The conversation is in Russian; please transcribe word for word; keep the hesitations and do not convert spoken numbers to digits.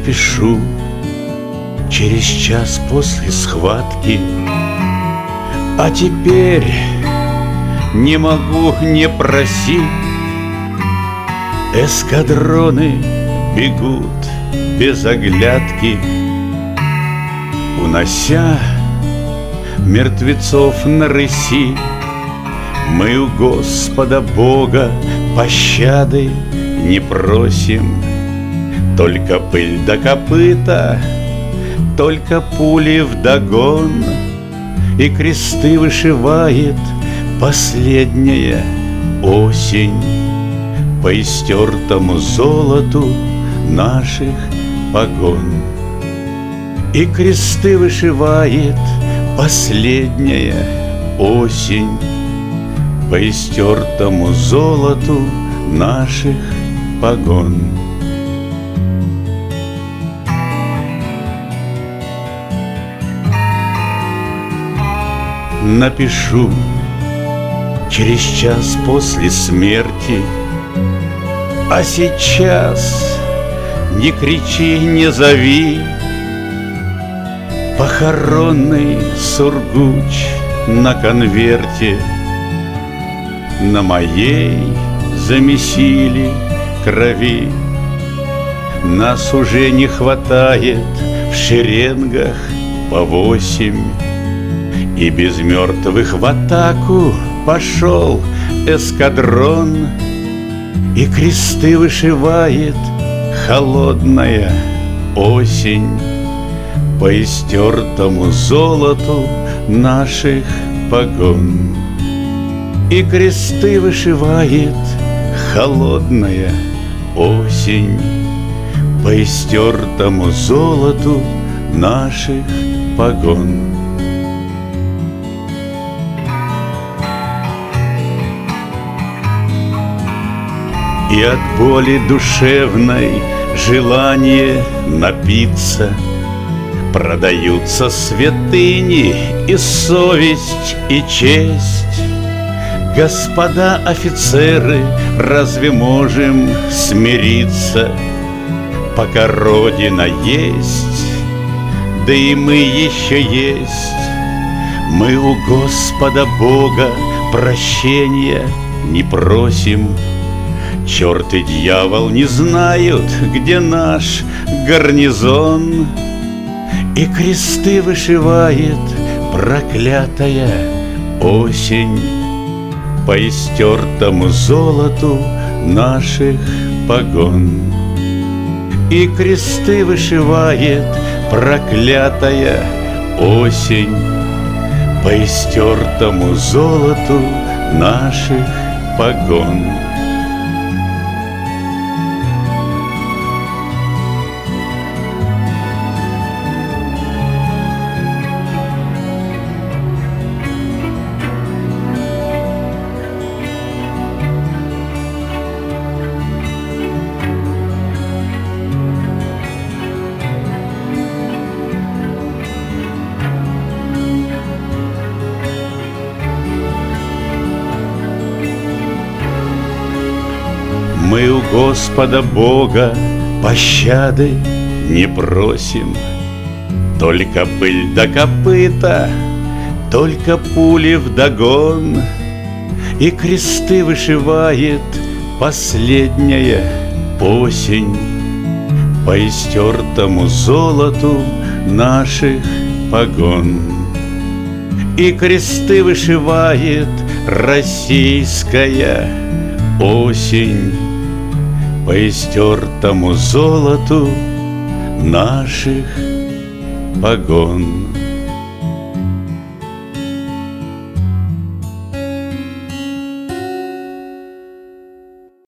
напишу через час после схватки. А теперь не могу не просить. Эскадроны бегут без оглядки, унося мертвецов на рыси. Мы у Господа Бога пощады не просим. Только пыль да копыта, только пули вдогон, и кресты вышивает последняя осень по истертому золоту наших погон. И кресты вышивает последняя осень по истертому золоту наших погон. Напишу через час после смерти. А сейчас не кричи, не зови. Похоронный сургуч на конверте на моей замесили крови. Нас уже не хватает в шеренгах по восемь, и без мертвых в атаку пошел эскадрон. И кресты вышивает холодная осень по истертому золоту наших погон. И кресты вышивает холодная осень по истертому золоту наших погон. И от боли душевной желание напиться. Продаются святыни и совесть, и честь. Господа офицеры, разве можем смириться, пока Родина есть, да и мы еще есть? Мы у Господа Бога прощения не просим. Черт и дьявол не знают, где наш гарнизон. И кресты вышивает проклятая осень по истертому золоту наших погон. И кресты вышивает проклятая осень по истертому золоту наших погон. Мы у Господа Бога пощады не просим. Только пыль да копыта, только пули вдогон. И кресты вышивает последняя осень по истертому золоту наших погон. И кресты вышивает российская осень по истертому золоту наших погон.